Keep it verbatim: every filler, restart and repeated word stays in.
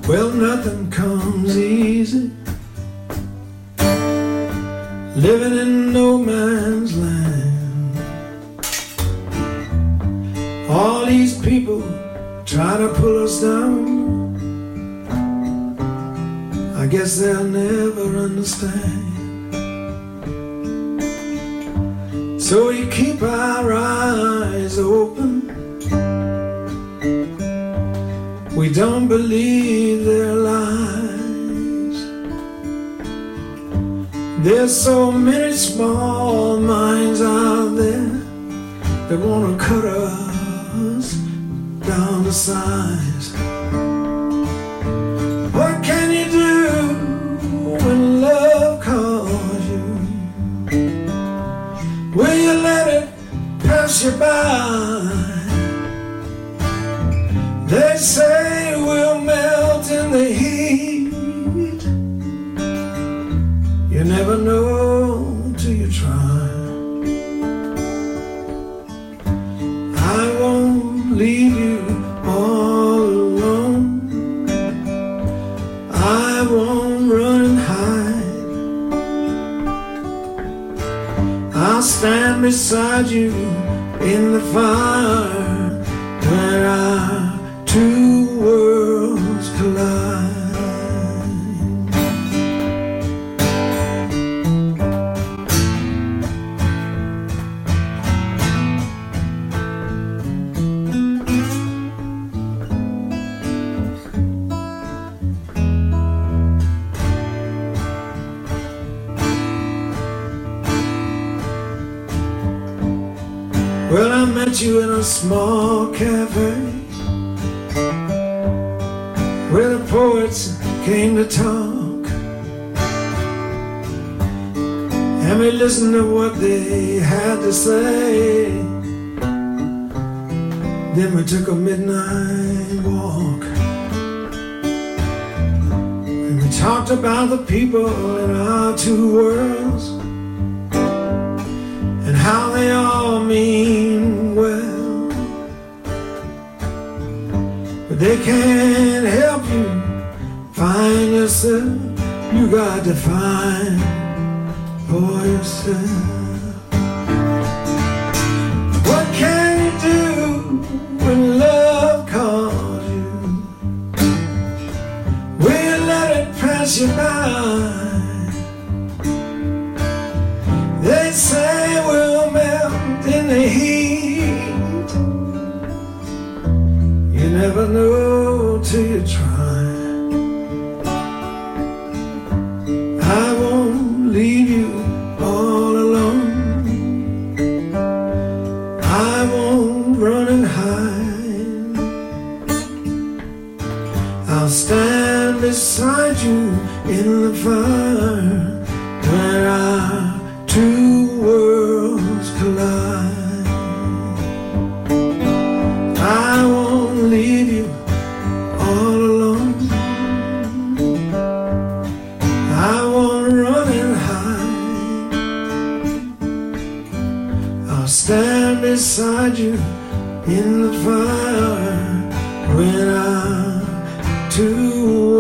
Well, nothing comes easy, living in no man's land. All these people try to pull us down. I guess they'll never understand. So we keep our eyes open. We don't believe their lies. There's so many small minds out there that wanna cut us down to size. What can you do when love calls you? Will you let it pass you by? They say we'll melt in the heat. You never know till you try. I won't leave you all alone. I won't run and hide. I'll stand beside you in the fire when our two worlds collide. Well, I met you in a small cafe where the poets came to talk, and we listened to what they had to say. Then we took a midnight walk, and we talked about the people in our two worlds, and how they all mean well, but they can't help you find yourself. You got to find for yourself. What can you do when love calls you? Will you let it pass you by? They say we'll melt in the heat. You never know till you try. I won't leave you all alone. I won't run and hide. I'll stand beside you in the fire when our two worlds collide. I won't leave you all alone. I won't run and hide. I'll stand beside you in the fire when our two